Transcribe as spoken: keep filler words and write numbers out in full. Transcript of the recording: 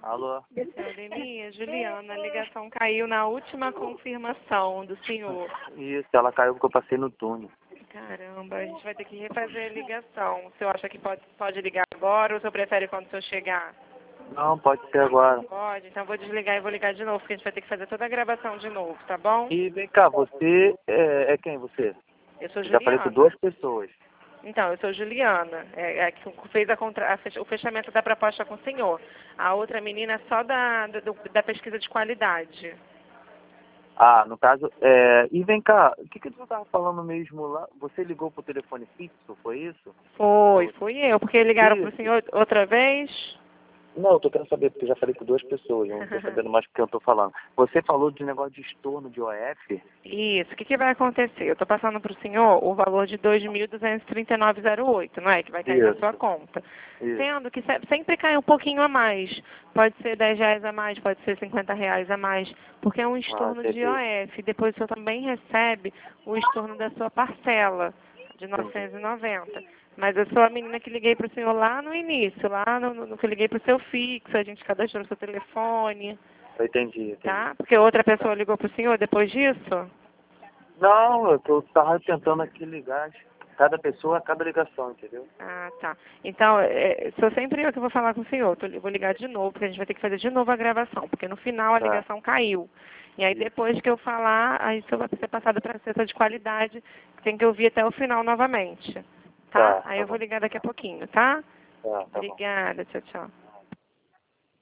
Alô? Seu Denis, Juliana, a ligação caiu na última confirmação do senhor. Isso, ela caiu porque eu passei no túnel. Caramba, a gente vai ter que refazer a ligação. O senhor acha que pode, pode ligar agora ou o senhor prefere quando o senhor chegar? Não, pode ser agora. Pode, então eu vou desligar e vou ligar de novo, porque a gente vai ter que fazer toda a gravação de novo, tá bom? E vem cá, você é, é quem você? Eu sou Já falei Juliana. com duas pessoas. Então, eu sou Juliana, é, é, que fez a contra, a fech, o fechamento da proposta com o senhor. A outra menina é só da, do, da pesquisa de qualidade. Ah, no caso, é... E vem cá, o que que você estava falando mesmo lá? Você ligou pro telefone fixo, foi isso? Foi, fui eu, porque ligaram para o Isso. senhor outra vez. Não, eu tô querendo saber, porque eu já falei com duas pessoas, eu não tô sabendo mais o que eu tô falando. Você falou de negócio de estorno de O F? Isso, o que, que vai acontecer? Eu estou passando para o senhor o valor de dois mil duzentos e trinta e nove reais e zero oito, não é? Que vai cair na Isso. sua conta. Isso. Sendo que se- sempre cai um pouquinho a mais. Pode ser dez reais a mais, pode ser cinquenta reais a mais, porque é um estorno Ah, de O F. Depois o senhor também recebe o estorno da sua parcela, de novecentos e noventa. Mas eu sou a menina que liguei para o senhor lá no início, lá no, no, no que eu liguei para o seu fixo, a gente cadastrou o seu telefone, Eu entendi, entendi. tá? Porque outra pessoa ligou para o senhor depois disso? Não, eu tô, tava tentando aqui ligar cada pessoa a cada ligação, entendeu? Ah, tá. Então, é, sou sempre eu que vou falar com o senhor. Tô- Eu vou ligar de novo, porque a gente vai ter que fazer de novo a gravação, porque no final a Tá. ligação caiu. E aí depois que eu falar, aí o senhor vai ser passado para a assessora de qualidade, que tem que ouvir até o final novamente. Tá? Tá, Aí tá eu vou bom. ligar daqui a pouquinho, tá? Tá, tá bom. Obrigada, tchau, tchau.